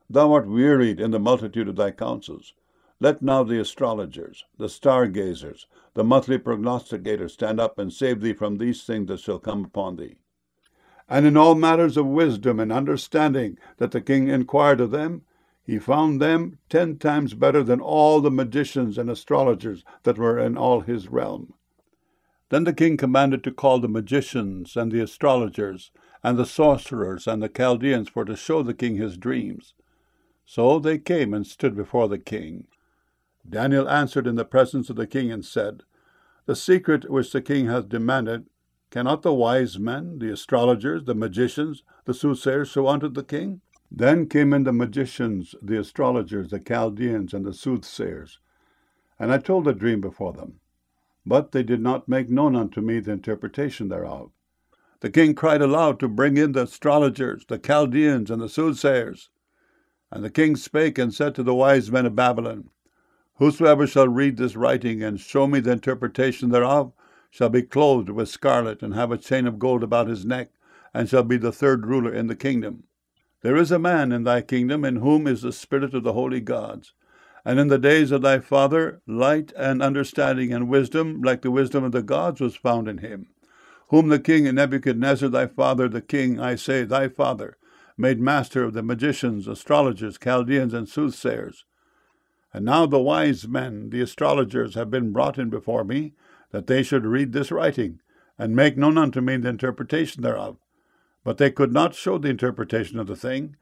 Thou art wearied in the multitude of thy counsels. Let now the astrologers, the stargazers, the monthly prognosticators stand up and save thee from these things that shall come upon thee. And in all matters of wisdom and understanding that the king inquired of them, he found them 10 times better than all the magicians and astrologers that were in all his realm. Then the king commanded to call the magicians and the astrologers and the sorcerers and the Chaldeans for to show the king his dreams. So they came and stood before the king. Daniel answered in the presence of the king and said, The secret which the king hath demanded, cannot the wise men, the astrologers, the magicians, the soothsayers show unto the king? Then came in the magicians, the astrologers, the Chaldeans, and the soothsayers. And I told the dream before them. But they did not make known unto me the interpretation thereof. The king cried aloud to bring in the astrologers, the Chaldeans, and the soothsayers. And the king spake and said to the wise men of Babylon, Whosoever shall read this writing and show me the interpretation thereof shall be clothed with scarlet and have a chain of gold about his neck, and shall be the third ruler in the kingdom. There is a man in thy kingdom in whom is the spirit of the holy gods. And in the days of thy father, light and understanding and wisdom, like the wisdom of the gods, was found in him, whom the king Nebuchadnezzar thy father, the king, I say, thy father, made master of the magicians, astrologers, Chaldeans, and soothsayers. And now the wise men, the astrologers, have been brought in before me, that they should read this writing, and make known unto me the interpretation thereof. But they could not show the interpretation of the thing,